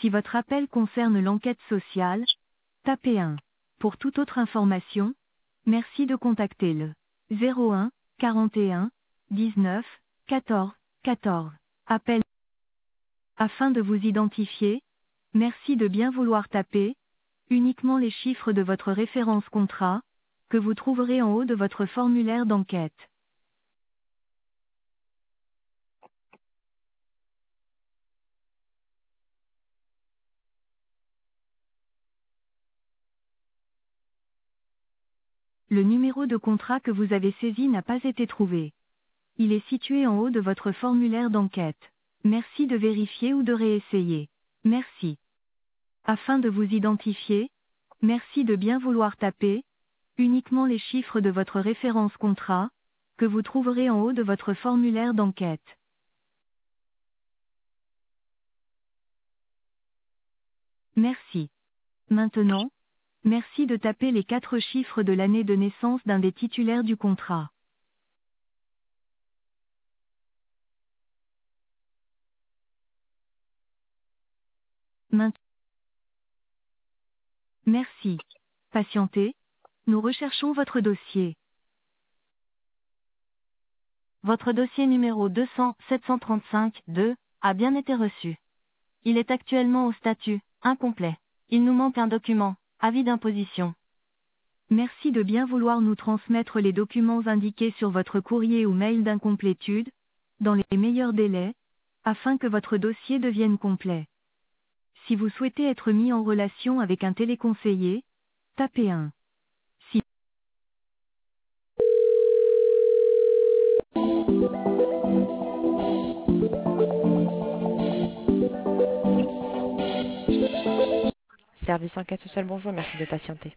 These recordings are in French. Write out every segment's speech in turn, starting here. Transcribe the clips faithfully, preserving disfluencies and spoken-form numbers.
Si votre appel concerne l'enquête sociale, tapez un. Pour toute autre information, merci de contacter le zéro un quarante et un dix-neuf quatorze quatorze. Appel. Afin de vous identifier, merci de bien vouloir taper uniquement les chiffres de votre référence contrat, que vous trouverez en haut de votre formulaire d'enquête. Le numéro de contrat que vous avez saisi n'a pas été trouvé. Il est situé en haut de votre formulaire d'enquête. Merci de vérifier ou de réessayer. Merci. Afin de vous identifier, merci de bien vouloir taper uniquement les chiffres de votre référence contrat, que vous trouverez en haut de votre formulaire d'enquête. Merci. Maintenant, merci de taper les quatre chiffres de l'année de naissance d'un des titulaires du contrat. Maintenant. Merci. Patientez. Nous recherchons votre dossier. Votre dossier numéro deux cents sept cent trente-cinq deux a bien été reçu. Il est actuellement au statut incomplet. Il nous manque un document, avis d'imposition. Merci de bien vouloir nous transmettre les documents indiqués sur votre courrier ou mail d'incomplétude, dans les meilleurs délais, afin que votre dossier devienne complet. Si vous souhaitez être mis en relation avec un téléconseiller, tapez un. Si Service enquête sociale, bonjour, merci de patienter.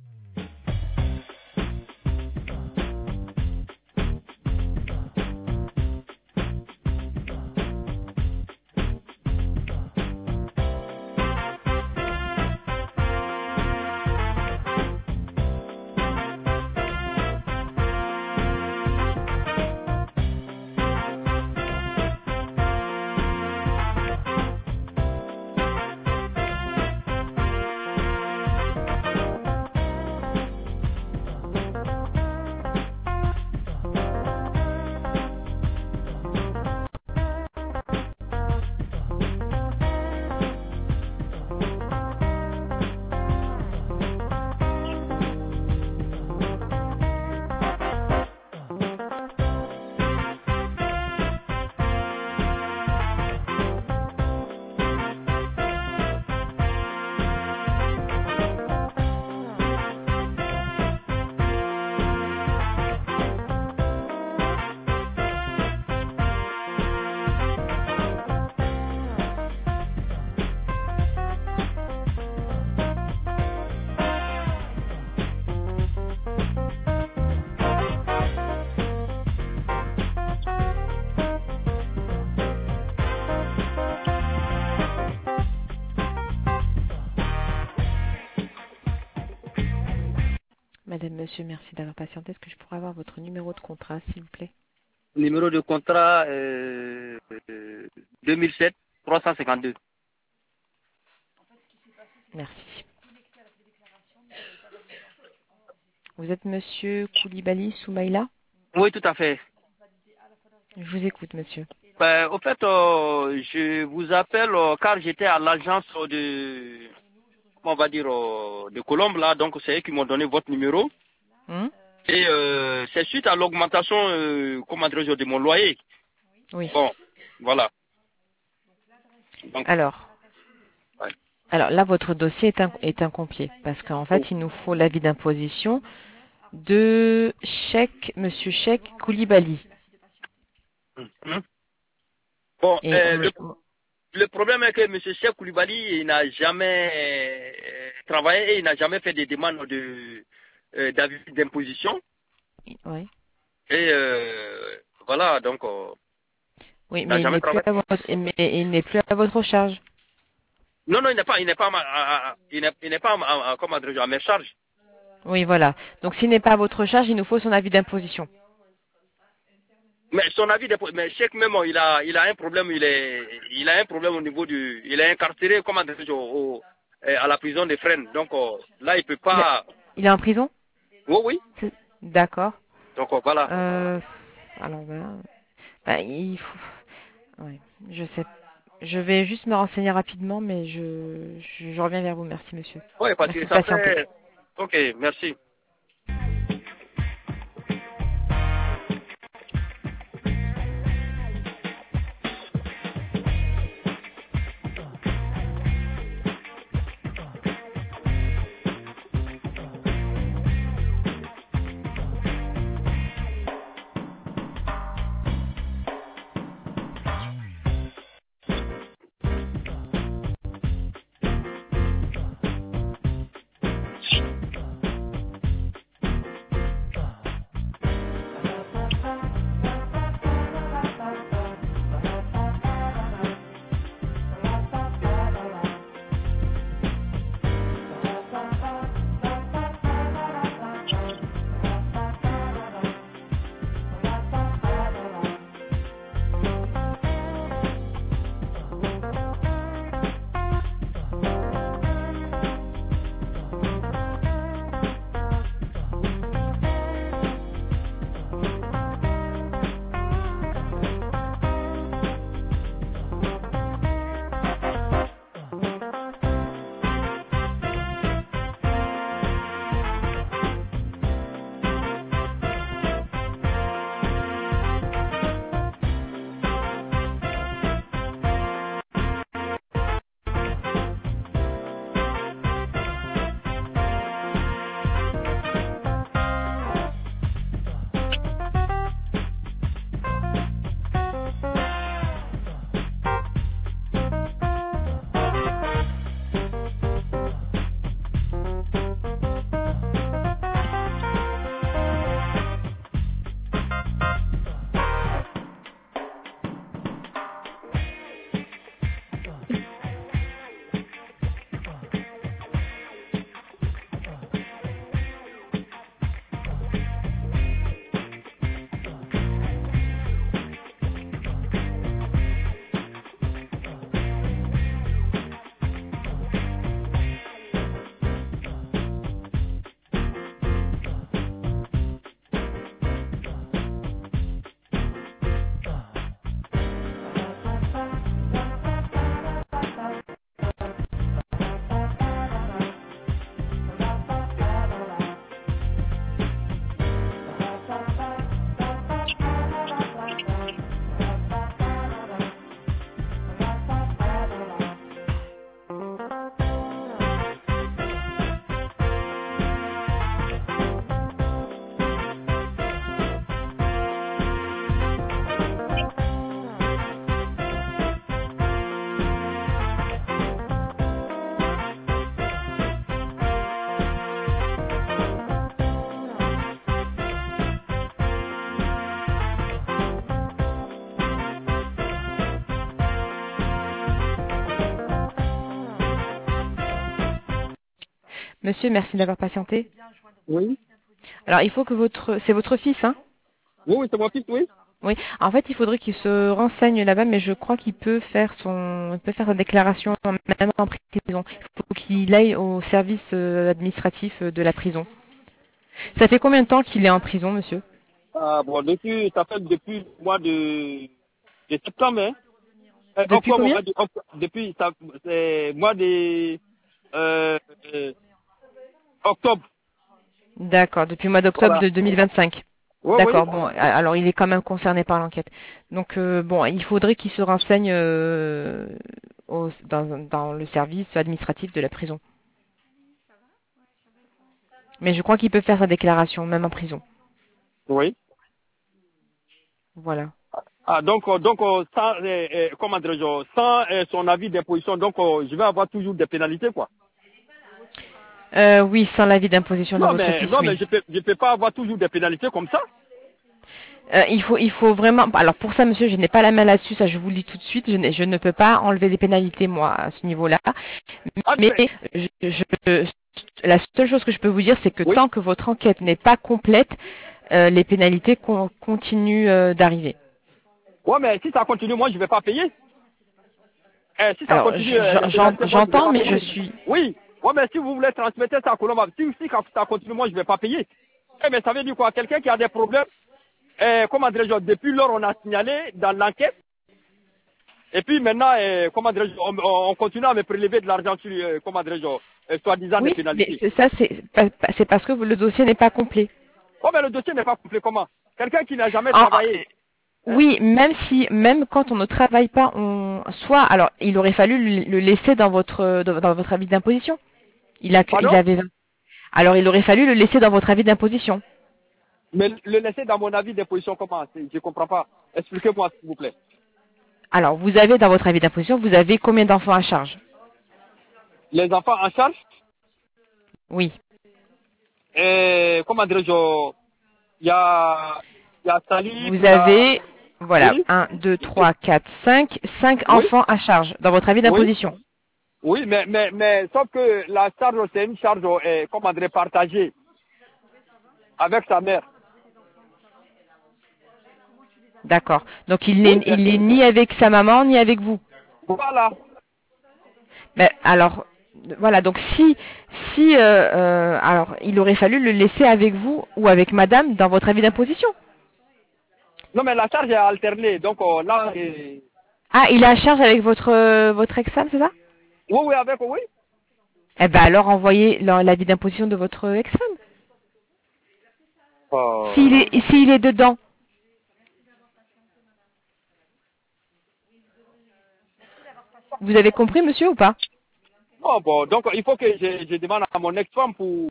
Madame, monsieur, merci d'avoir patienté. Est-ce que je pourrais avoir votre numéro de contrat, s'il vous plaît? Numéro de contrat euh, euh, deux mille sept trois cent cinquante-deux. Merci. Vous êtes monsieur Koulibaly Soumaïla? Oui, tout à fait. Je vous écoute, monsieur. Ben, au fait, euh, je vous appelle euh, car j'étais à l'agence de, on va dire, euh, de Colombe, là, donc c'est eux qui m'ont donné votre numéro. Hum Et euh, c'est suite à l'augmentation, euh, comment dirais-je, de mon loyer. Oui. Bon, voilà. Donc, Alors, ouais. alors là, votre dossier est, in- est incomplet parce qu'en fait, il nous faut l'avis d'imposition de Cheikh, monsieur Cheikh Koulibaly. Mhm. Bon, Et euh, on le, me- le problème est que M. Cheikh Koulibaly il n'a jamais euh, travaillé et il n'a jamais fait des demandes de euh, d'avis d'imposition. ouais. Et euh, voilà, donc euh, Oui, il n'a mais il jamais n'est plus travaillé. à votre, mais il n'est plus à votre charge. Non, non, il n'est pas, il n'est pas, à ma- à- à- il n'est, il n'est pas, à, à, comment dirais-je, à mes charges. Oui, voilà. Donc, s'il n'est pas à votre charge, il nous faut son avis d'imposition. Mais son avis, d'impo- mais Cheikh même, il a, il a un problème, il est, il a un problème au niveau du, il est incarcéré, comment dire, au, au- euh, à la prison des Fresnes. Donc euh, là, il peut Il, pas. il est en prison? Oui, oui. C'est- D'accord. Donc euh, voilà. Euh, alors voilà. Bah, il faut... Ouais, je sais. Je vais juste me renseigner rapidement, mais je, je, je reviens vers vous. Merci, monsieur. Oui, parce Merci que de ça patienter. fait. Ok, merci. Monsieur, merci d'avoir patienté. Oui. Alors, il faut que votre... C'est votre fils, hein? Oui, oui, c'est mon fils, oui. Oui. En fait, il faudrait qu'il se renseigne là-bas, mais je crois qu'il peut faire son... Il peut faire sa déclaration même en prison. Il faut qu'il aille au service euh, administratif de la prison. Ça fait combien de temps qu'il est en prison, monsieur? Ah bon, depuis, ça fait depuis le mois de, de septembre, hein. Euh, Depuis octobre, on combien? va dire, octobre, depuis, ça, c'est mois de, euh, euh, octobre. D'accord, depuis le mois d'octobre Voilà. de deux mille vingt-cinq. Oui, oui. D'accord, bon, a- alors il est quand même concerné par l'enquête. Donc, euh, bon, il faudrait qu'il se renseigne euh, au- dans, dans le service administratif de la prison. Mais je crois qu'il peut faire sa déclaration, même en prison. Oui. Voilà. Ah, donc, euh, donc euh, sans, euh, euh, comment dirais-je, sans euh, son avis d'imposition, donc euh, je vais avoir toujours des pénalités, quoi. Euh, oui, sans l'avis d'imposition de Non, votre mais, fils, non, mais oui. je peux, je peux pas avoir toujours des pénalités comme ça. Euh, il faut, il faut vraiment. Alors pour ça, monsieur, je n'ai pas la main là-dessus. Ça, je vous le dis tout de suite. Je, n'ai- je ne peux pas enlever des pénalités moi à ce niveau-là. Ah, Mais mais, je, je- la seule chose que je peux vous dire, c'est que oui. tant que votre enquête n'est pas complète, euh, les pénalités con- continuent euh, d'arriver. Ouais, mais si ça continue, moi, je ne vais pas payer. Eh, si ça Alors, continue, je- euh, j'en- les j'en- pénalités, moi, je ne vais j'entends, pas mais je payer. suis... Oui. Ouais, mais si vous voulez transmettre ça à Colombe, si, si ça continue, moi, je ne vais pas payer. Eh, mais ça veut dire quoi? Quelqu'un qui a des problèmes, eh, comment dirais-je, depuis lors, on a signalé dans l'enquête. Et puis maintenant, eh, comment dirais-je, on, on continue à me prélever de l'argent sur, eh, comment dirais-je, eh, soi-disant des Oui, mais pénalités. c'est- ça, c'est pa- pa- c'est parce que le dossier n'est pas complet. Oh, mais le dossier n'est pas complet comment? Quelqu'un qui n'a jamais En- travaillé. Hein? oui, même si, même quand on ne travaille pas, on soit, alors, il aurait fallu le le laisser dans votre, dans, dans votre avis d'imposition. Il a, que- il Pardon? avait, vingt. Alors, il aurait fallu le laisser dans votre avis d'imposition. Mais le laisser dans mon avis d'imposition comment? C'est- Je ne comprends pas. Expliquez-moi, s'il vous plaît. Alors, vous avez dans votre avis d'imposition, vous avez combien d'enfants à charge? Les enfants en charge, Oui. et comment dirais-je, il y a, il y a Salif, il Vous y a... avez, voilà, Oui, un, deux, trois, quatre, cinq, cinq oui, enfants à charge dans votre avis oui, d'imposition. oui, mais, mais, mais sauf que la charge, c'est une charge, euh, comment dire, partagée avec sa mère. D'accord. Donc, il Oui, n'est, mais- il est ni avec sa maman, ni avec vous. voilà. Mais alors, voilà. Donc, si, si, euh, euh, alors, il aurait fallu le laisser avec vous ou avec madame dans votre avis d'imposition. Non, mais la charge est alternée, donc euh, là, euh, Ah, il est à charge avec votre, euh, votre ex-femme, c'est ça? oui, oui, avec, oui. Eh ben, alors, envoyez la- l'avis d'imposition de votre ex-femme. S'il Euh, est, s'il est dedans. Vous avez compris, monsieur, ou pas? bon, bon, donc il faut que je, je demande à mon ex-femme pour...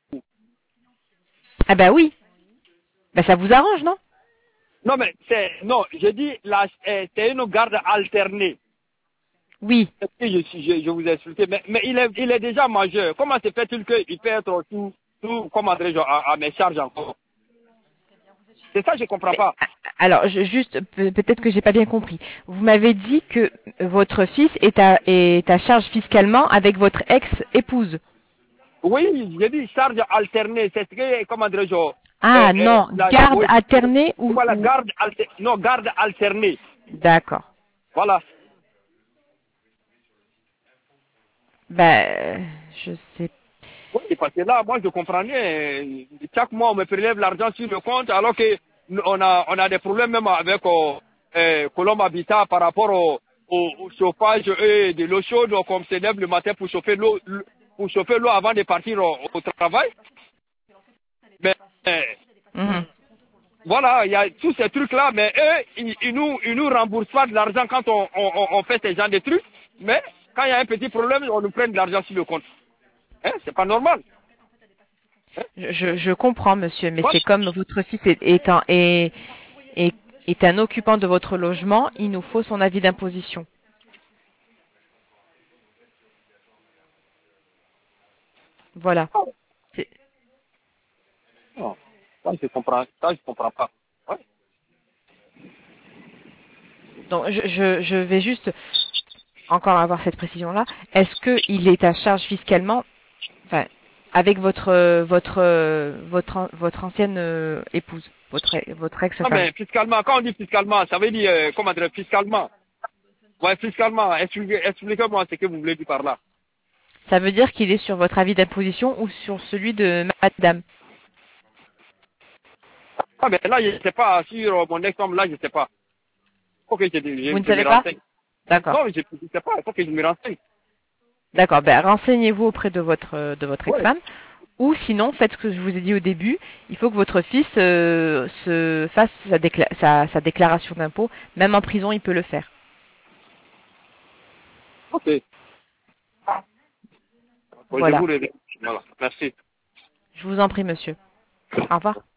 Ah ben oui. Ben, ça vous arrange, non? Non, mais c'est... Non, je dis, la- euh, c'est une garde alternée. Oui. Est-ce que je, suis- je, je vous ai expliqué, mais, mais il, est, il est déjà majeur. Comment se fait-il qu'il peut être tout, tout comment dirais-je, à, à mes charges encore? C'est ça, je ne comprends Mais, pas. alors, je, juste, pe- peut-être que j'ai pas bien compris. Vous m'avez dit que votre fils est à, est à charge fiscalement avec votre ex-épouse. Oui, j'ai dit charge alternée. C'est ce que, comment dirais-je, euh, Ah euh, non, la, garde oui, alternée ou, voilà, ou... garde, alter, non, garde alternée. D'accord. Voilà. Ben, euh, je sais. Oui, parce que là, moi, je comprends rien. Euh, Chaque mois, on me prélève l'argent sur le compte, alors que nous, on a, on a des problèmes même avec euh, euh, Colombe Habitat par rapport au, au, au chauffage et de l'eau chaude, donc on se lève le matin pour chauffer l'eau, pour chauffer l'eau avant de partir au, au travail. Mais euh, Mhm. voilà, il y a tous ces trucs-là, mais eux, ils, ils nous, ils nous remboursent pas de l'argent quand on, on, on fait ces genre de trucs. Mais quand il y a un petit problème, on nous prend de l'argent sur le compte. Hein, c'est pas normal. Hein? Je, je je comprends, monsieur, mais Ouais. c'est comme votre fils est, est, un, est, est, est un occupant de votre logement, il nous faut son avis d'imposition. Voilà. C'est- Non, ça je comprends, ça je comprends pas. Ouais. Donc, je, je, je vais juste encore avoir cette précision-là. Est-ce qu'il est à charge fiscalement, enfin, avec votre euh, votre euh, votre an- votre ancienne euh, épouse, votre e- votre Non ex-femme? mais fiscalement, quand on dit fiscalement, ça veut dire, euh, comment dire, fiscalement. Ouais, fiscalement, expliquez- expliquez-moi ce que vous voulez dire par là. Ça veut dire qu'il est sur votre avis d'imposition ou sur celui de madame? Ah mais là, je ne sais pas, sur euh, mon ex-homme, là, je ne sais pas. Il faut que je, je, Vous ne je me savez pas? renseigne. D'accord. Non, je ne sais pas, il faut que je me renseigne. D'accord. Ben, renseignez-vous auprès de votre euh, de votre Ouais. ex-femme. Ou sinon, faites ce que je vous ai dit au début. Il faut que votre fils euh, se fasse sa, décla- sa, sa déclaration d'impôt. Même en prison, il peut le faire. Ok. Bon, je Voilà. vous remercie. Voilà, merci. Je vous en prie, monsieur. Au revoir.